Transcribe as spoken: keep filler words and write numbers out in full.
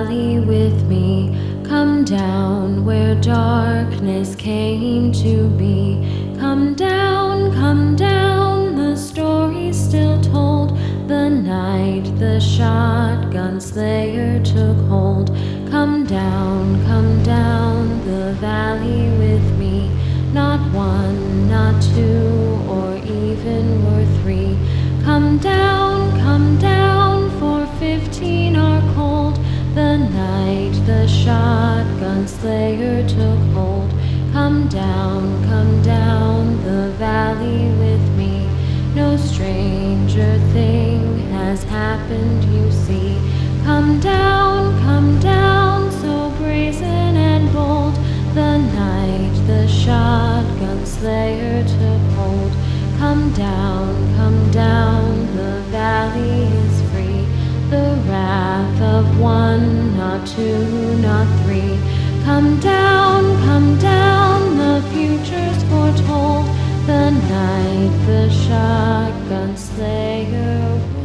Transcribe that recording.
valley with me. Come down where darkness came to be. Come down, come down, the story's still told. The night the shotgun slayer took hold. Come down, come down the valley with me. Not one, not two, or even were three. Come down, come down, for fifteen are cold. The night the shotgun slayer took hold. Come down, come down the valley with me. No stranger thing has happened, you see. Come down, come down, so brazen and bold. The night the shotgun slayer took hold. Come down, come down, the valley is free. The wrath of one, not two, not three. Come down, come down, the future's foretold. The night the shotgun slayer